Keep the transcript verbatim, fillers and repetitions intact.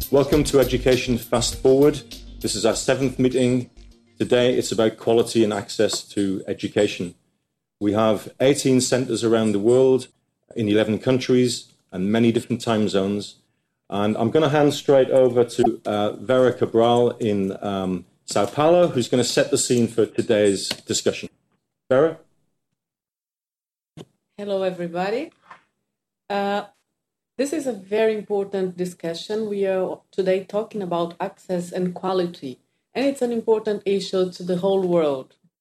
Welcome to Education Fast Forward. This is our seventh meeting. Today it's about quality and access to education. We have eighteen centres around the world in eleven countries and many different time zones. And I'm going to hand straight over to uh, Vera Cabral in um, Sao Paulo, who's going to set the scene for today's discussion. Vera? Hello, everybody. Uh, this is a very important discussion. We are today talking about access and quality, and it's an important issue to the whole world.